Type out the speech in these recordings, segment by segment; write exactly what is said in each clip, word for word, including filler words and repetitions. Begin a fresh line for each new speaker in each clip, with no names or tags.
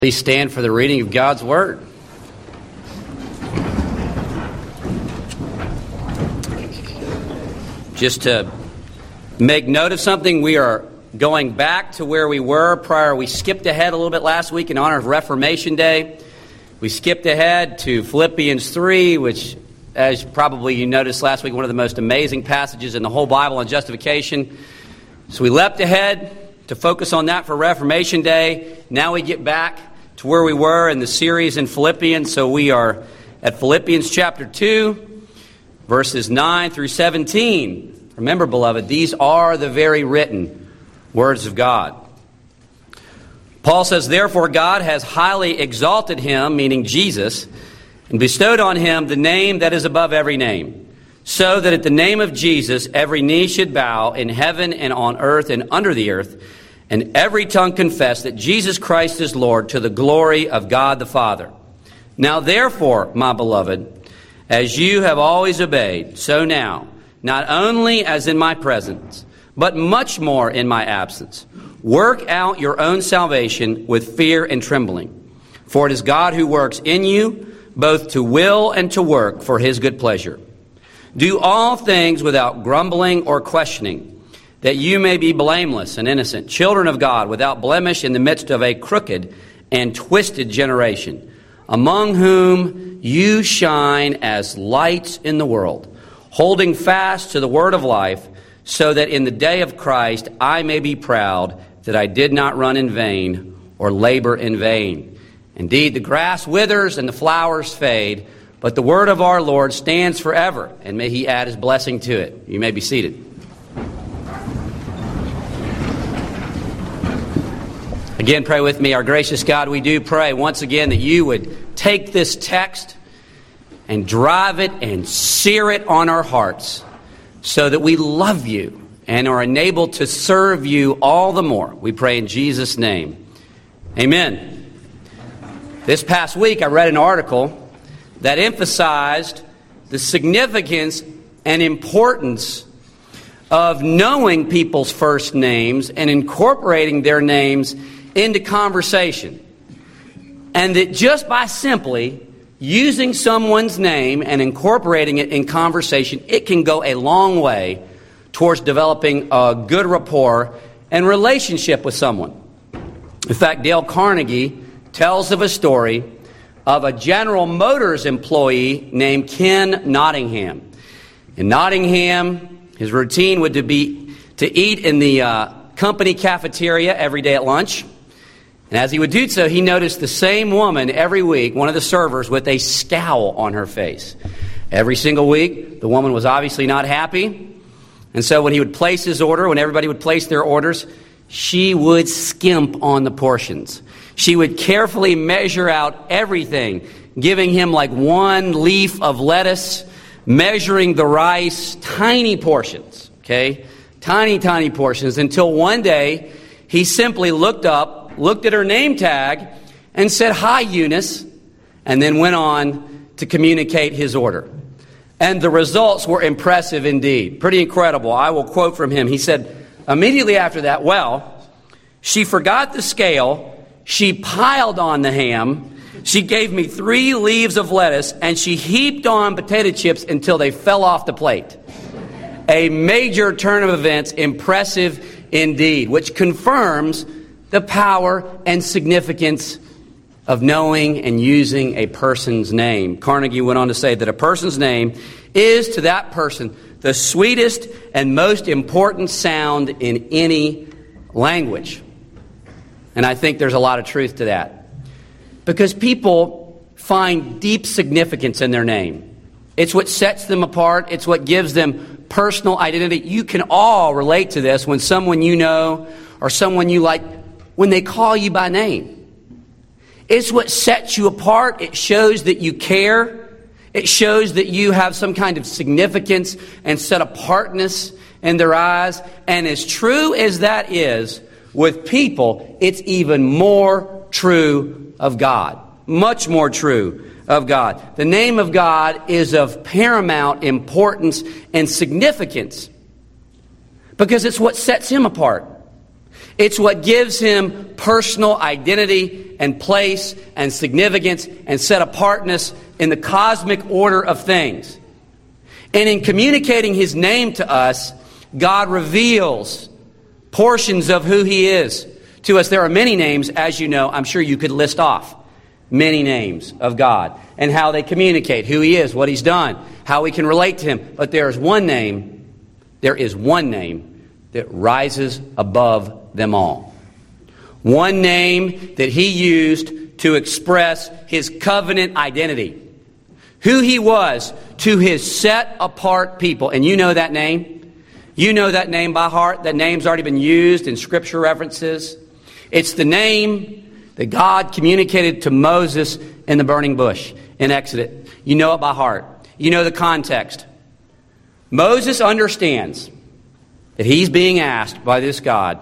Please stand for the reading of God's Word. Just to make note of something, we are going back to where we were prior. We skipped ahead a little bit last week in honor of Reformation Day. We skipped ahead to Philippians three, which, as probably you noticed last week, one of the most amazing passages in the whole Bible on justification. So we leapt ahead to focus on that for Reformation Day. Now we get back to where we were in the series in Philippians. So we are at Philippians chapter two, verses nine through seventeen. Remember, beloved, these are the very written words of God. Paul says, "Therefore God has highly exalted him," meaning Jesus, "and bestowed on him the name that is above every name, so that at the name of Jesus every knee should bow in heaven and on earth and under the earth, and every tongue confess that Jesus Christ is Lord, to the glory of God the Father. Now therefore, my beloved, as you have always obeyed, so now, not only as in my presence, but much more in my absence, work out your own salvation with fear and trembling. For it is God who works in you, both to will and to work for his good pleasure. Do all things without grumbling or questioning, that you may be blameless and innocent, children of God, without blemish in the midst of a crooked and twisted generation, among whom you shine as lights in the world, holding fast to the word of life, so that in the day of Christ I may be proud that I did not run in vain or labor in vain. Indeed, the grass withers and the flowers fade, but the word of our Lord stands forever, and may he add his blessing to it." You may be seated. Again, pray with me. Our gracious God, we do pray once again that you would take this text and drive it and sear it on our hearts so that we love you and are enabled to serve you all the more. We pray in Jesus' name. Amen. This past week, I read an article that emphasized the significance and importance of knowing people's first names and incorporating their names into conversation. And that just by simply using someone's name and incorporating it in conversation, it can go a long way towards developing a good rapport and relationship with someone. In fact, Dale Carnegie tells of a story of a General Motors employee named Ken Nottingham. In Nottingham, his routine would to be to eat in the uh, company cafeteria every day at lunch. And as he would do so, he noticed the same woman every week, one of the servers, with a scowl on her face. Every single week, the woman was obviously not happy. And so when he would place his order, when everybody would place their orders, she would skimp on the portions. She would carefully measure out everything, giving him like one leaf of lettuce, measuring the rice, tiny portions, okay? Tiny, tiny portions, until one day he simply looked up, looked at her name tag, and said, "Hi, Eunice," and then went on to communicate his order. And the results were impressive indeed. Pretty incredible. I will quote from him. He said, immediately after that, "Well, she forgot the scale, she piled on the ham, she gave me three leaves of lettuce, and she heaped on potato chips until they fell off the plate." A major turn of events, impressive indeed, which confirms the power and significance of knowing and using a person's name. Carnegie went on to say that a person's name is to that person the sweetest and most important sound in any language. And I think there's a lot of truth to that, because people find deep significance in their name. It's what sets them apart. It's what gives them personal identity. You can all relate to this when someone you know or someone you like, when they call you by name. It's what sets you apart. It shows that you care. It shows that you have some kind of significance and set apartness in their eyes. And as true as that is with people, it's even more true of God. Much more true of God. The name of God is of paramount importance and significance because it's what sets him apart. It's what gives him personal identity and place and significance and set apartness in the cosmic order of things. And in communicating his name to us, God reveals portions of who he is to us. There are many names, as you know, I'm sure you could list off many names of God and how they communicate who he is, what he's done, how we can relate to him. But there is one name, there is one name that rises above them all. One name that he used to express his covenant identity. Who he was to his set-apart people. And you know that name? You know that name by heart. That name's already been used in scripture references. It's the name that God communicated to Moses in the burning bush in Exodus. You know it by heart. You know the context. Moses understands that he's being asked by this God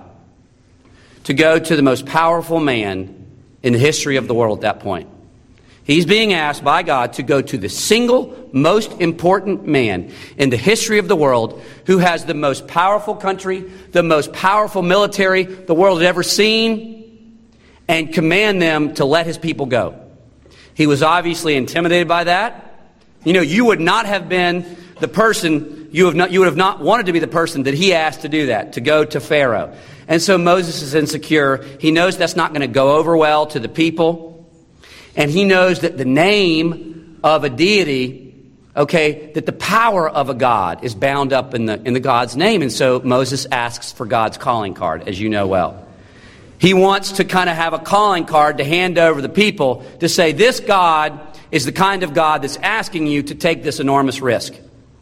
to go to the most powerful man in the history of the world at that point. He's being asked by God to go to the single most important man in the history of the world who has the most powerful country, the most powerful military the world had ever seen, and command them to let his people go. He was obviously intimidated by that. You know, you would not have been the person, you, have not, you would have not wanted to be the person that he asked to do that, to go to Pharaoh. And so Moses is insecure. He knows that's not going to go over well to the people. And he knows that the name of a deity, okay, that the power of a God is bound up in the in the God's name. And so Moses asks for God's calling card, as you know well. He wants to kind of have a calling card to hand over the people to say, this God is the kind of God that's asking you to take this enormous risk.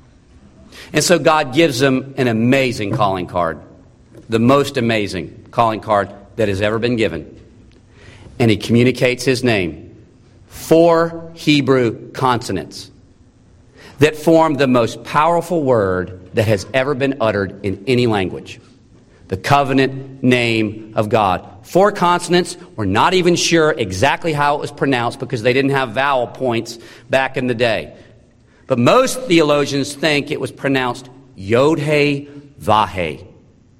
And so God gives them an amazing calling card, the most amazing calling card that has ever been given. And he communicates his name. Four Hebrew consonants that form the most powerful word that has ever been uttered in any language. The covenant name of God. Four consonants. We're not even sure exactly how it was pronounced because they didn't have vowel points back in the day. But most theologians think it was pronounced Yod-Heh-Vah-Heh.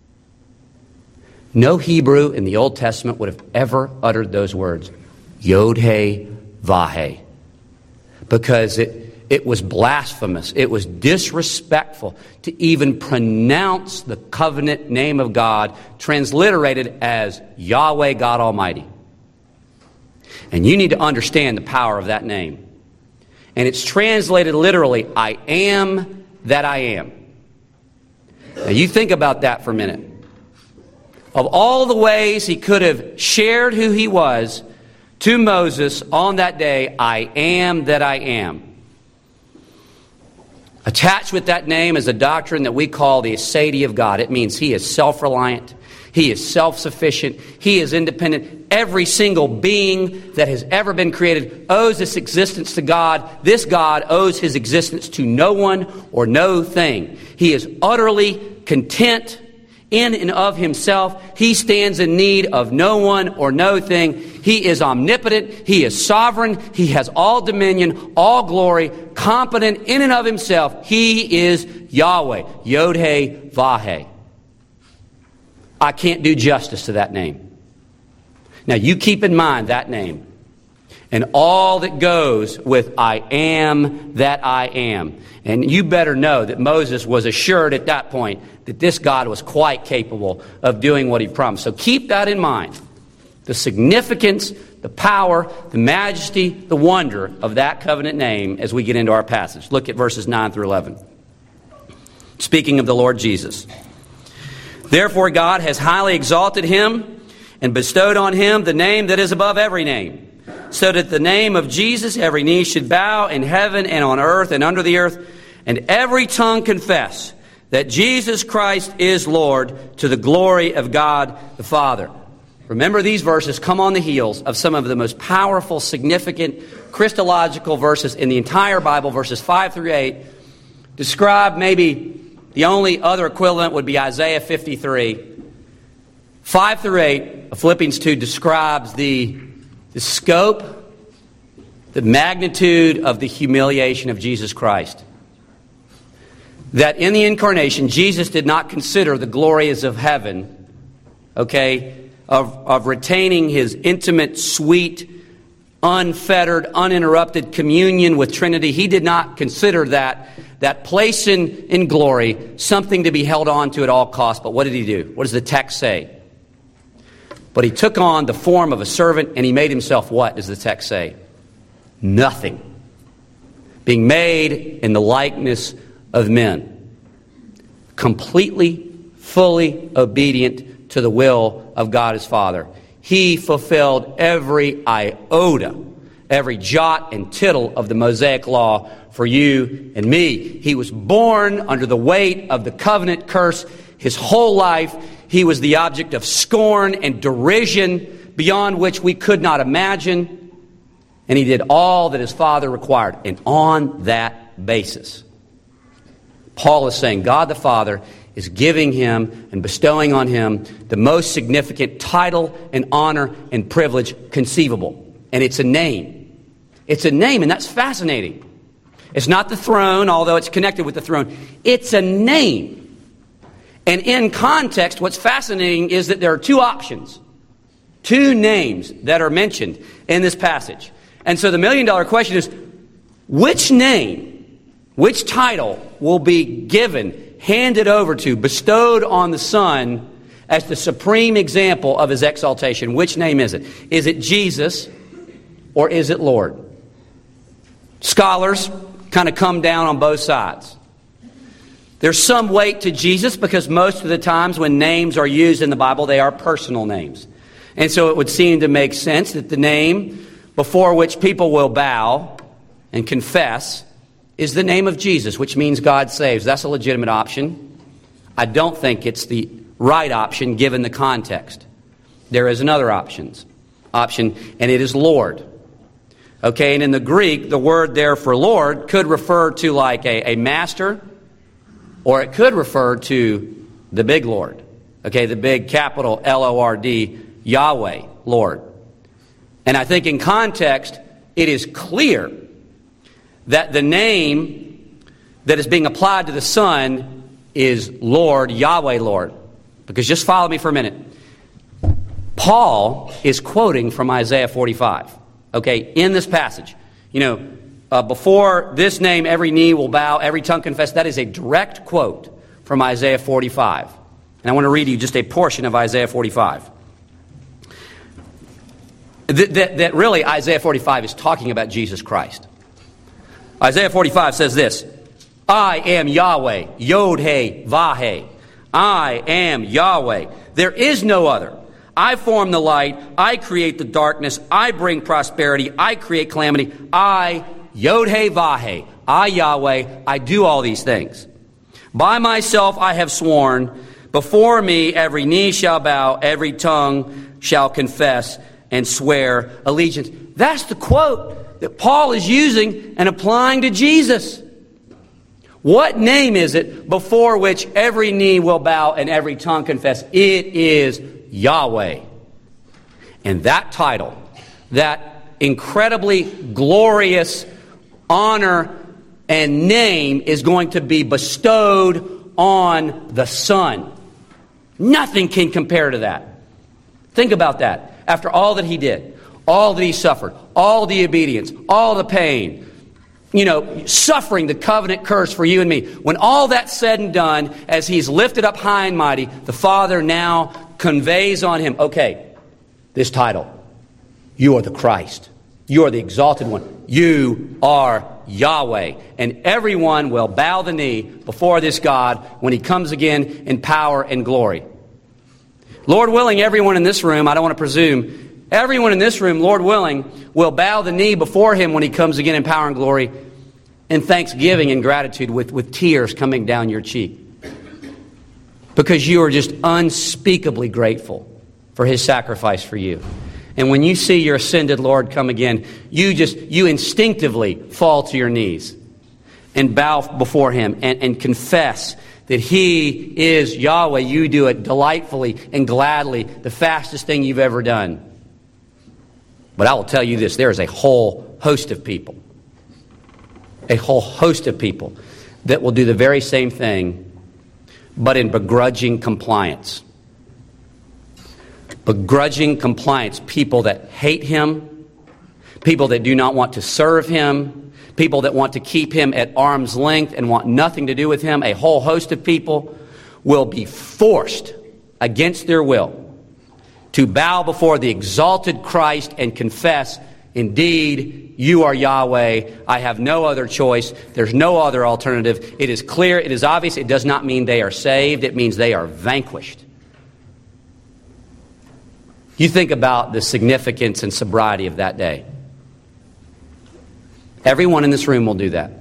No Hebrew in the Old Testament would have ever uttered those words. Yod-Heh-Vah-Heh. Because it, it was blasphemous. It was disrespectful to even pronounce the covenant name of God, transliterated as Yahweh God Almighty. And you need to understand the power of that name. And it's translated literally, I am that I am. Now you think about that for a minute. Of all the ways he could have shared who he was to Moses on that day, I am that I am. Attached with that name is a doctrine that we call the aseity of God. It means he is self-reliant. He is self-sufficient. He is independent. Every single being that has ever been created owes its existence to God. This God owes his existence to no one or no thing. He is utterly content in and of himself. He stands in need of no one or no thing. He is omnipotent. He is sovereign. He has all dominion, all glory, competent in and of himself. He is Yahweh. Yod-Heh-Vah-Heh. I can't do justice to that name. Now you keep in mind that name and all that goes with I am that I am. And you better know that Moses was assured at that point that this God was quite capable of doing what he promised. So keep that in mind. The significance, the power, the majesty, the wonder of that covenant name as we get into our passage. Look at verses nine through eleven. Speaking of the Lord Jesus. Therefore God has highly exalted him and bestowed on him the name that is above every name, so that the name of Jesus every knee should bow in heaven and on earth and under the earth, and every tongue confess that Jesus Christ is Lord, to the glory of God the Father. Remember, these verses come on the heels of some of the most powerful, significant, Christological verses in the entire Bible. Verses five through eight describe maybe the only other equivalent would be Isaiah fifty-three. five through eight of Philippians two describes the, the scope, the magnitude of the humiliation of Jesus Christ. That in the incarnation, Jesus did not consider the glories of heaven okay, of, of retaining his intimate, sweet, unfettered, uninterrupted communion with Trinity. He did not consider that, that place in, in glory something to be held on to at all costs. But what did he do? What does the text say? But he took on the form of a servant, and he made himself what does the text say? Nothing. Being made in the likeness of men. Completely, fully obedient to the will of God his Father. He fulfilled every iota, every jot and tittle of the Mosaic law for you and me. He was born under the weight of the covenant curse. His whole life, he was the object of scorn and derision beyond which we could not imagine. And he did all that his Father required. And on that basis, Paul is saying God the Father is giving him and bestowing on him the most significant title and honor and privilege conceivable. And it's a name. It's a name, and that's fascinating. It's not the throne, although it's connected with the throne. It's a name. And in context, what's fascinating is that there are two options, two names that are mentioned in this passage. And so the million-dollar question is, which name, which title will be given, handed over to, bestowed on the Son as the supreme example of his exaltation? Which name is it? Is it Jesus or is it Lord? Scholars kind of come down on both sides. There's some weight to Jesus because most of the times when names are used in the Bible, they are personal names. And so it would seem to make sense that the name before which people will bow and confess is the name of Jesus, which means God saves. That's a legitimate option. I don't think it's the right option given the context. There is another option, option, and it is Lord. Okay, and in the Greek, the word there for Lord could refer to like a, a master, or it could refer to the big Lord. Okay, the big capital L O R D, Yahweh, Lord. And I think in context, it is clear that the name that is being applied to the Son is Lord, Yahweh, Lord. Because just follow me for a minute. Paul is quoting from Isaiah forty-five, okay, in this passage. You know, uh, before this name, every knee will bow, every tongue confess. That is a direct quote from Isaiah forty-five. And I want to read you just a portion of Isaiah forty-five. That, that, that really Isaiah forty-five is talking about Jesus Christ. Isaiah forty-five says this, I am Yahweh, Yod-Heh, Vah-Heh. I am Yahweh. There is no other. I form the light. I create the darkness. I bring prosperity. I create calamity. I, Yod-Heh, Vah-Heh. I, Yahweh, I do all these things. By myself I have sworn, before me every knee shall bow, every tongue shall confess and swear allegiance. That's the quote that Paul is using and applying to Jesus. What name is it before which every knee will bow and every tongue confess? It is Yahweh. And that title, that incredibly glorious honor and name is going to be bestowed on the Son. Nothing can compare to that. Think about that. After all that he did, all that he suffered, all the obedience, all the pain, you know, suffering the covenant curse for you and me. When all that's said and done, as he's lifted up high and mighty, the Father now conveys on him, okay, this title, you are the Christ. You are the exalted one. You are Yahweh. And everyone will bow the knee before this God when he comes again in power and glory. Lord willing, everyone in this room, I don't want to presume, everyone in this room, Lord willing, will bow the knee before him when he comes again in power and glory, in thanksgiving and gratitude with, with tears coming down your cheek. Because you are just unspeakably grateful for his sacrifice for you. And when you see your ascended Lord come again, you just, you instinctively fall to your knees and bow before him and, and confess that he is Yahweh. You do it delightfully and gladly, the fastest thing you've ever done. But I will tell you this, there is a whole host of people, a whole host of people that will do the very same thing, but in begrudging compliance. begrudging compliance, people that hate him, people that do not want to serve him, people that want to keep him at arm's length and want nothing to do with him, a whole host of people will be forced against their will to bow before the exalted Christ and confess, indeed, you are Yahweh. I have no other choice. There's no other alternative. It is clear. It is obvious. It does not mean they are saved. It means they are vanquished. You think about the significance and sobriety of that day. Everyone in this room will do that.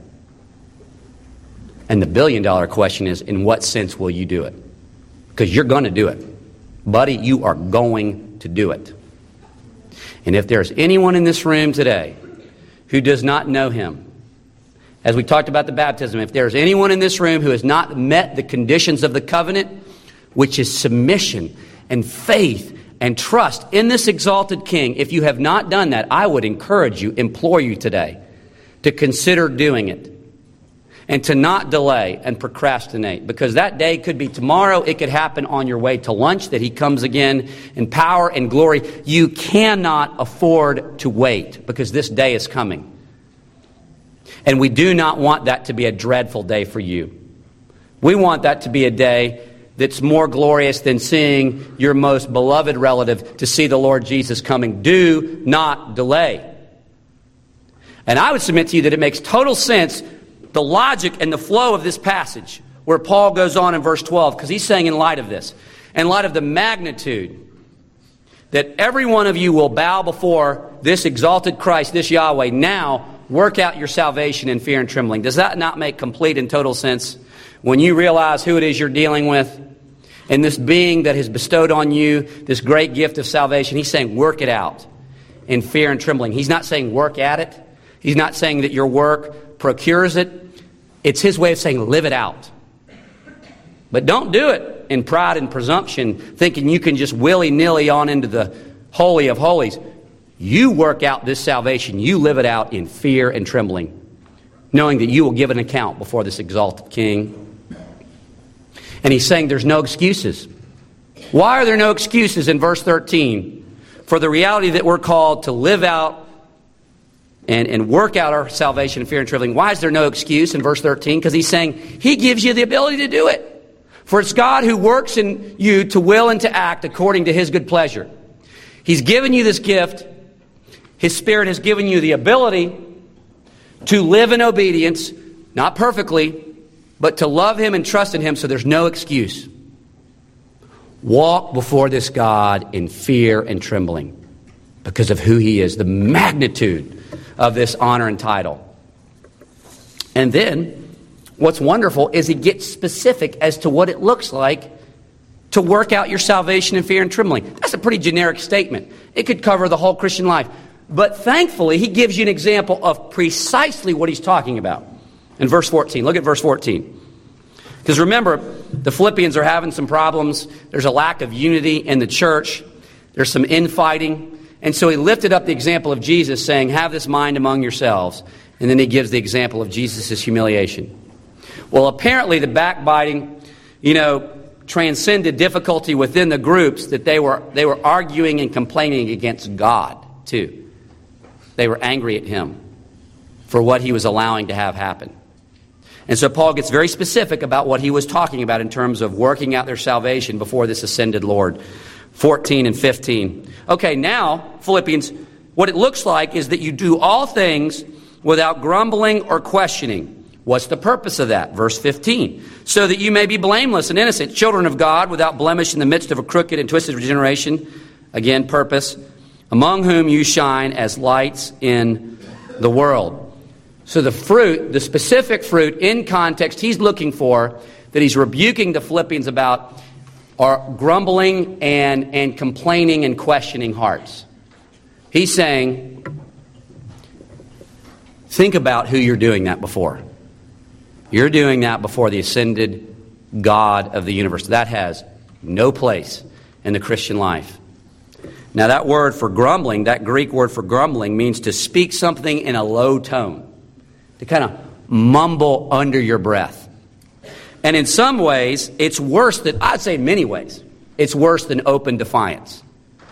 And the billion dollar question is, in what sense will you do it? Because you're going to do it. Buddy, you are going to do it. And if there's anyone in this room today who does not know him, as we talked about the baptism, if there's anyone in this room who has not met the conditions of the covenant, which is submission and faith and trust in this exalted King, if you have not done that, I would encourage you, implore you today, to consider doing it and to not delay and procrastinate, because that day could be tomorrow. It could happen on your way to lunch, that he comes again in power and glory. You cannot afford to wait, because this day is coming. And we do not want that to be a dreadful day for you. We want that to be a day that's more glorious than seeing your most beloved relative, to see the Lord Jesus coming. Do not delay. And I would submit to you that it makes total sense, the logic and the flow of this passage, where Paul goes on in verse twelve, because he's saying, in light of this, in light of the magnitude that every one of you will bow before this exalted Christ, this Yahweh, now work out your salvation in fear and trembling. Does that not make complete and total sense when you realize who it is you're dealing with and this being that has bestowed on you this great gift of salvation? He's saying, work it out in fear and trembling. He's not saying work at it. He's not saying that your work procures it. It's his way of saying live it out. But don't do it in pride and presumption, thinking you can just willy-nilly on into the Holy of Holies. You work out this salvation. You live it out in fear and trembling, knowing that you will give an account before this exalted King. And he's saying there's no excuses. Why are there no excuses in verse thirteen? For the reality that we're called to live out And, and work out our salvation in fear and trembling. Why is there no excuse in verse thirteen? Because he's saying he gives you the ability to do it. For it's God who works in you to will and to act according to his good pleasure. He's given you this gift. His Spirit has given you the ability to live in obedience, not perfectly, but to love him and trust in him, so there's no excuse. Walk before this God in fear and trembling because of who he is, the magnitude of this honor and title. And then, what's wonderful is he gets specific as to what it looks like to work out your salvation in fear and trembling. That's a pretty generic statement. It could cover the whole Christian life. But thankfully, he gives you an example of precisely what he's talking about. In verse fourteen, look at verse fourteen. Because remember, the Philippians are having some problems. There's a lack of unity in the church. There's some infighting. And so he lifted up the example of Jesus, saying, have this mind among yourselves. And then he gives the example of Jesus' humiliation. Well, apparently the backbiting, you know, transcended difficulty within the groups, that they were they were arguing and complaining against God, too. They were angry at him for what he was allowing to have happen. And so Paul gets very specific about what he was talking about in terms of working out their salvation before this ascended Lord. fourteen and fifteen. Okay, now, Philippians, what it looks like is that you do all things without grumbling or questioning. What's the purpose of that? Verse fifteen. So that you may be blameless and innocent, children of God, without blemish in the midst of a crooked and twisted generation. Again, purpose. Among whom you shine as lights in the world. So the fruit, the specific fruit in context he's looking for, that he's rebuking the Philippians about, are grumbling and, and complaining and questioning hearts. He's saying, think about who you're doing that before. You're doing that before the ascended God of the universe. That has no place in the Christian life. Now that word for grumbling, that Greek word for grumbling, means to speak something in a low tone. To kind of mumble under your breath. And in some ways, it's worse than, I'd say in many ways, it's worse than open defiance.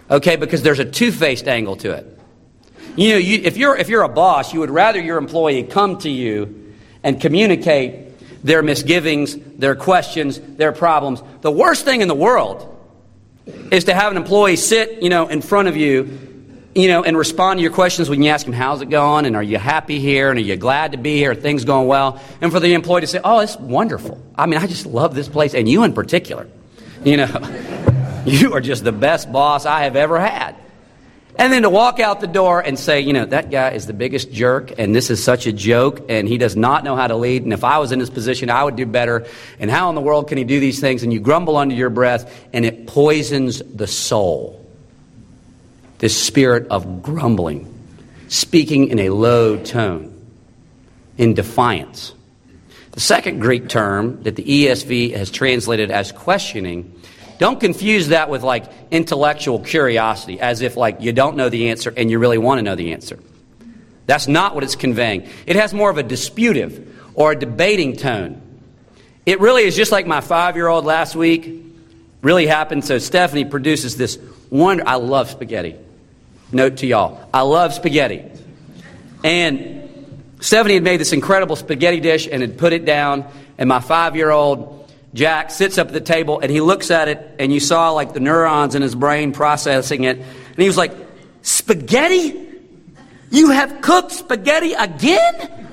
Okay, because there's a two-faced angle to it. You know, you, if you're if you're a boss, you would rather your employee come to you and communicate their misgivings, their questions, their problems. The worst thing in the world is to have an employee sit, you know, in front of you, you know, and respond to your questions when you ask them, how's it going? And are you happy here? And are you glad to be here? Are things going well? And for the employee to say, oh, it's wonderful. I mean, I just love this place. And you in particular, you know, you are just the best boss I have ever had. And then to walk out the door and say, you know, that guy is the biggest jerk, and this is such a joke, and he does not know how to lead, and if I was in his position, I would do better, and how in the world can he do these things? And you grumble under your breath, and it poisons the soul. This spirit of grumbling, speaking in a low tone, in defiance. The second Greek term that the E S V has translated as questioning, don't confuse that with like intellectual curiosity, as if like you don't know the answer and you really want to know the answer. That's not what it's conveying. It has more of a disputive or a debating tone. It really is just like my five-year-old last week. Really happened. So Stephanie produces this wonder. I love spaghetti. Note to y'all. I love spaghetti. And Stephanie had made this incredible spaghetti dish and had put it down. And my five-year-old Jack sits up at the table and he looks at it, and you saw like the neurons in his brain processing it. And he was like, spaghetti? You have cooked spaghetti again?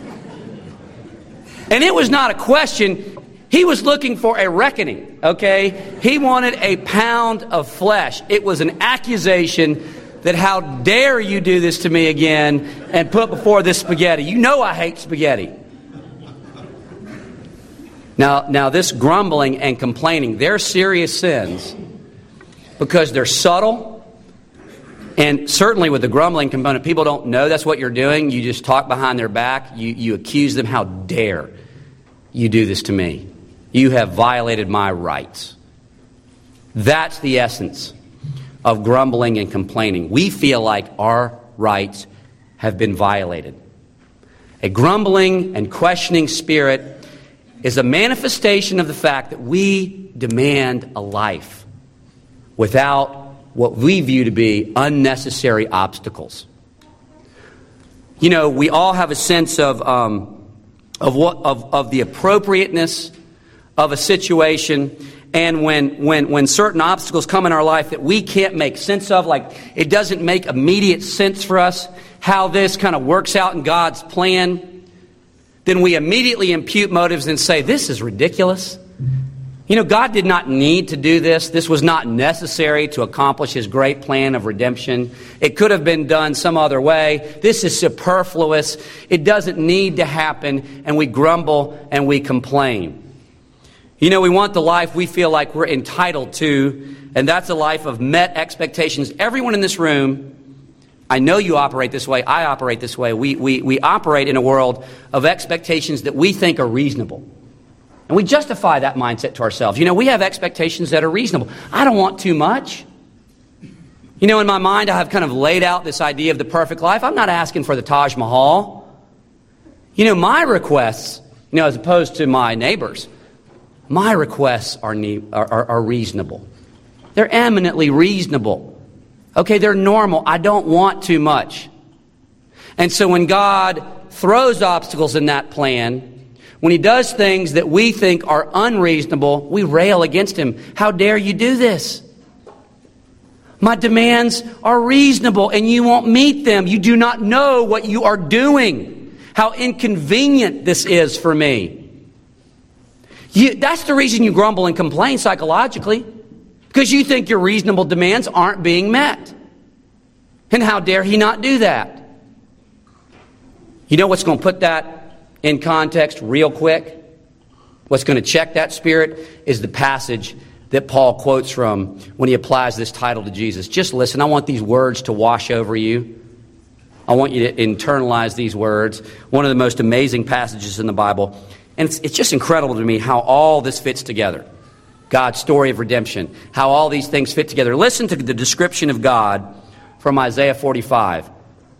And it was not a question. He was looking for a reckoning, okay? He wanted a pound of flesh. It was an accusation that how dare you do this to me again and put before this spaghetti. You know I hate spaghetti. Now, now this grumbling and complaining, they're serious sins because they're subtle. And certainly with the grumbling component, people don't know that's what you're doing. You just talk behind their back. You, you accuse them, how dare you do this to me? You have violated my rights. That's the essence of grumbling and complaining. We feel like our rights have been violated. A grumbling and questioning spirit is a manifestation of the fact that we demand a life without what we view to be unnecessary obstacles. You know, we all have a sense of um, of what of, of the appropriateness of a situation, and when when when certain obstacles come in our life that we can't make sense of, like it doesn't make immediate sense for us how this kind of works out in God's plan, then we immediately impute motives and say, this is ridiculous. You know, God did not need to do this. This was not necessary to accomplish His great plan of redemption. It could have been done some other way. This is superfluous. It doesn't need to happen. And we grumble and we complain. You know, we want the life we feel like we're entitled to, and that's a life of met expectations. Everyone in this room, I know you operate this way. I operate this way. We, we, we operate in a world of expectations that we think are reasonable. And we justify that mindset to ourselves. You know, we have expectations that are reasonable. I don't want too much. You know, in my mind, I have kind of laid out this idea of the perfect life. I'm not asking for the Taj Mahal. You know, my requests, you know, as opposed to my neighbors, my requests are, ne- are, are, are reasonable. They're eminently reasonable. Okay, they're normal. I don't want too much. And so when God throws obstacles in that plan, when He does things that we think are unreasonable, we rail against Him. How dare you do this? My demands are reasonable and you won't meet them. You do not know what you are doing. How inconvenient this is for me. You, that's the reason you grumble and complain psychologically. Because you think your reasonable demands aren't being met. And how dare He not do that? You know what's going to put that in context real quick? What's going to check that spirit is the passage that Paul quotes from when he applies this title to Jesus. Just listen. I want these words to wash over you. I want you to internalize these words. One of the most amazing passages in the Bible. And it's, it's just incredible to me how all this fits together. God's story of redemption, how all these things fit together. Listen to the description of God from Isaiah forty-five.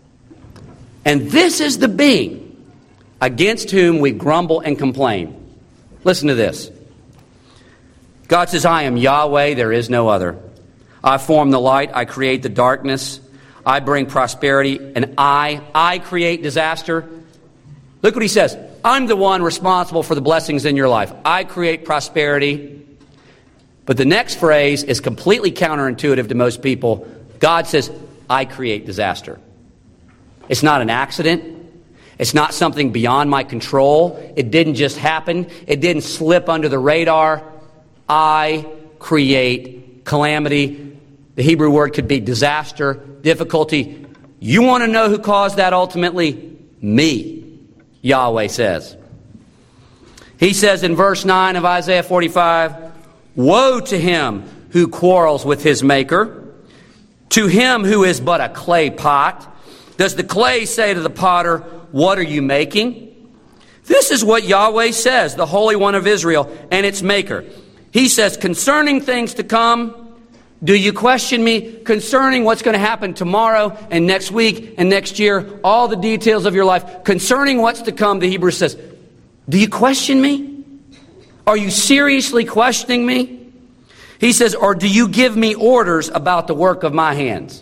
And this is the being against whom we grumble and complain. Listen to this. God says, I am Yahweh, there is no other. I form the light, I create the darkness, I bring prosperity, and I, I create disaster. Look what he says. I'm the one responsible for the blessings in your life. I create prosperity. But the next phrase is completely counterintuitive to most people. God says, I create disaster. It's not an accident. It's not something beyond my control. It didn't just happen. It didn't slip under the radar. I create calamity. The Hebrew word could be disaster, difficulty. You want to know who caused that ultimately? Me, Yahweh says. He says in verse nine of Isaiah forty-five, woe to him who quarrels with his maker, to him who is but a clay pot. Does the clay say to the potter, what are you making? This is what Yahweh says, the Holy One of Israel and its maker. He says, concerning things to come, do you question me concerning what's going to happen tomorrow and next week and next year, all the details of your life, concerning what's to come, the Hebrew says, do you question me? Are you seriously questioning me? He says, or do you give me orders about the work of my hands?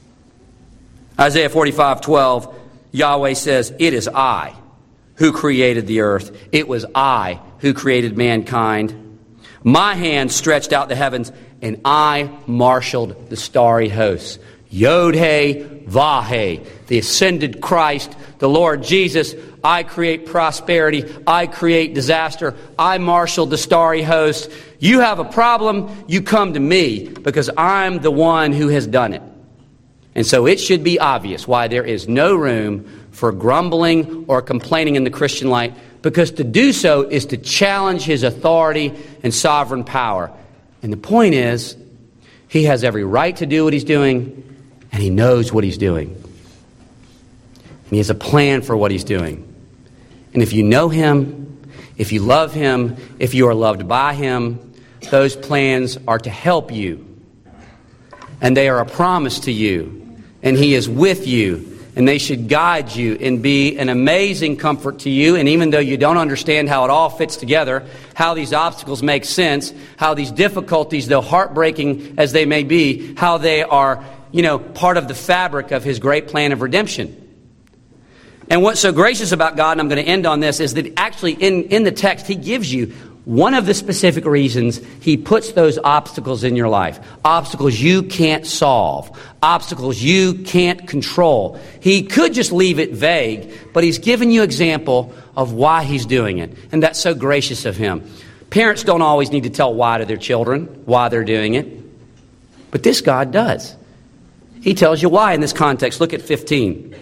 Isaiah forty-five twelve, Yahweh says, it is I who created the earth. It was I who created mankind. My hand stretched out the heavens, and I marshaled the starry hosts. Yod-He, Vah-He, the ascended Christ, the Lord Jesus. I create prosperity. I create disaster. I marshal the starry host. You have a problem, you come to me, because I'm the one who has done it. And so it should be obvious why there is no room for grumbling or complaining in the Christian life, because to do so is to challenge his authority and sovereign power. And the point is, he has every right to do what he's doing, and he knows what he's doing. And he has a plan for what he's doing. And if you know him, if you love him, if you are loved by him, those plans are to help you. And they are a promise to you. And he is with you, and they should guide you and be an amazing comfort to you. And even though you don't understand how it all fits together, how these obstacles make sense, how these difficulties, though heartbreaking as they may be, how they are, you know, part of the fabric of his great plan of redemption. And what's so gracious about God, and I'm going to end on this, is that actually in, in the text, he gives you one of the specific reasons he puts those obstacles in your life. Obstacles you can't solve. Obstacles you can't control. He could just leave it vague, but he's given you example of why he's doing it. And that's so gracious of him. Parents don't always need to tell why to their children, why they're doing it. But this God does. He tells you why in this context. Look at fifteen.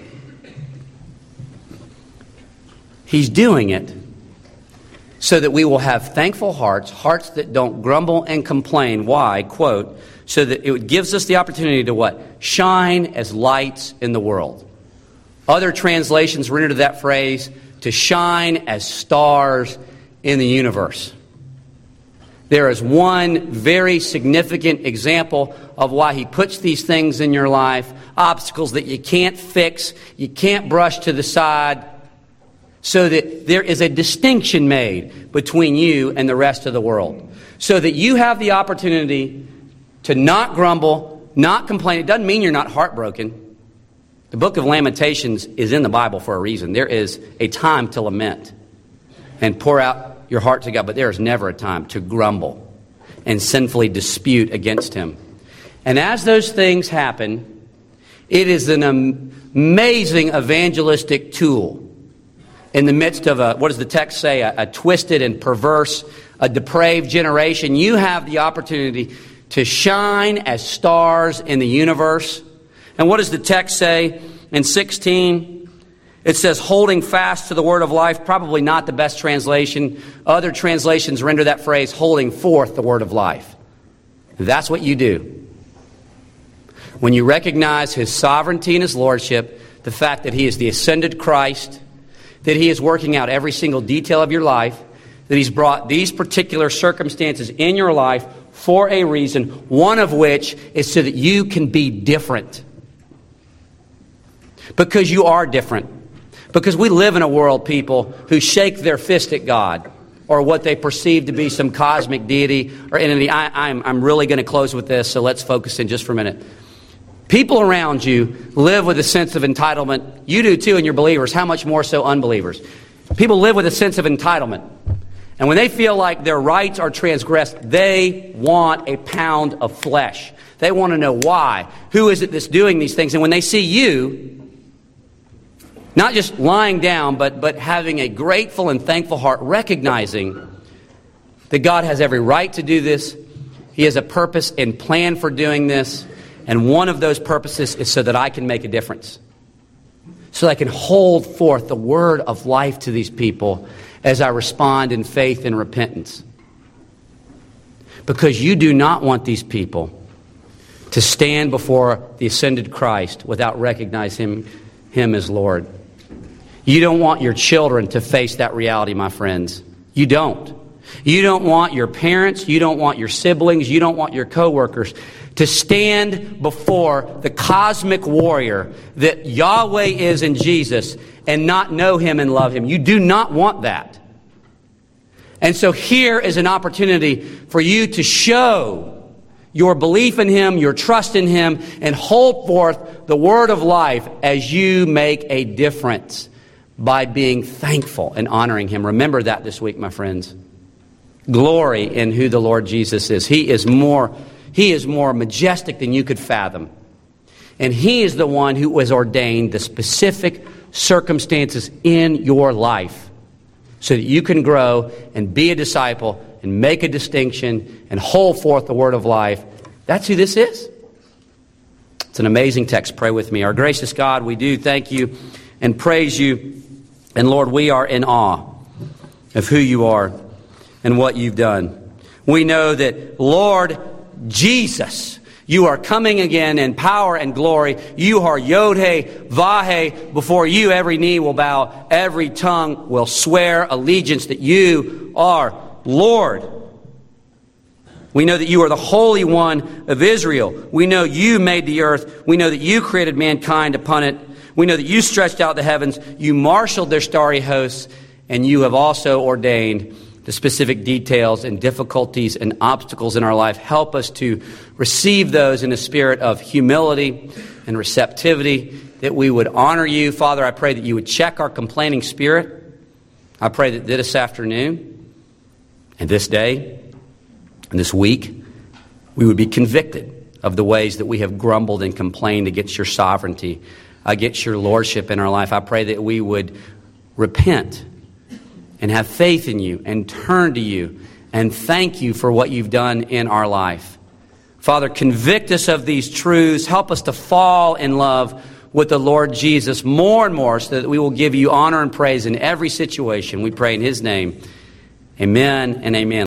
He's doing it so that we will have thankful hearts, hearts that don't grumble and complain. Why? Quote, so that it gives us the opportunity to what? Shine as lights in the world. Other translations render that phrase to shine as stars in the universe. There is one very significant example of why he puts these things in your life, obstacles that you can't fix, you can't brush to the side, so that there is a distinction made between you and the rest of the world. So that you have the opportunity to not grumble, not complain. It doesn't mean you're not heartbroken. The book of Lamentations is in the Bible for a reason. There is a time to lament and pour out your heart to God, but there is never a time to grumble and sinfully dispute against him. And as those things happen, it is an amazing evangelistic tool. In the midst of a, what does the text say, a, a twisted and perverse, a depraved generation, you have the opportunity to shine as stars in the universe. And what does the text say in sixteen? It says, holding fast to the word of life, probably not the best translation. Other translations render that phrase, holding forth the word of life. That's what you do. When you recognize his sovereignty and his lordship, the fact that he is the ascended Christ, that he is working out every single detail of your life, that he's brought these particular circumstances in your life for a reason, one of which is so that you can be different. Because you are different. Because we live in a world, people, who shake their fist at God. or what they perceive to be some cosmic deity or entity. I, I'm, I'm really going to close with this, so let's focus in just for a minute. People around you live with a sense of entitlement. You do too, and you're believers. How much more so unbelievers? People live with a sense of entitlement. And when they feel like their rights are transgressed, they want a pound of flesh. They want to know why. Who is it that's doing these things? And when they see you, not just lying down, but, but having a grateful and thankful heart, recognizing that God has every right to do this. He has a purpose and plan for doing this. And one of those purposes is so that I can make a difference. So that I can hold forth the word of life to these people as I respond in faith and repentance. Because you do not want these people to stand before the ascended Christ without recognizing Him, Him as Lord. You don't want your children to face that reality, my friends. You don't. You don't want your parents, you don't want your siblings, you don't want your coworkers to stand before the cosmic warrior that Yahweh is in Jesus and not know Him and love Him. You do not want that. And so here is an opportunity for you to show your belief in Him, your trust in Him, and hold forth the word of life as you make a difference by being thankful and honoring Him. Remember that this week, my friends. Glory in who the Lord Jesus is. He is more, He is more majestic than you could fathom. And He is the one who has ordained the specific circumstances in your life so that you can grow and be a disciple and make a distinction and hold forth the word of life. That's who this is. It's an amazing text. Pray with me. Our gracious God, we do thank You and praise You. And Lord, we are in awe of who You are and what You've done. We know that, Lord Jesus, You are coming again in power and glory. You are Yod-Heh, Vah-Heh. Before You, every knee will bow, every tongue will swear allegiance that You are Lord. We know that You are the Holy One of Israel. We know You made the earth. We know that You created mankind upon it. We know that You stretched out the heavens. You marshaled their starry hosts. And You have also ordained the specific details and difficulties and obstacles in our life. Help us to receive those in a spirit of humility and receptivity, that we would honor You. Father, I pray that You would check our complaining spirit. I pray that this afternoon and this day and this week, we would be convicted of the ways that we have grumbled and complained against Your sovereignty, against Your lordship in our life. I pray that we would repent and have faith in You and turn to You and thank You for what You've done in our life. Father, convict us of these truths. Help us to fall in love with the Lord Jesus more and more so that we will give You honor and praise in every situation. We pray in His name. Amen and amen.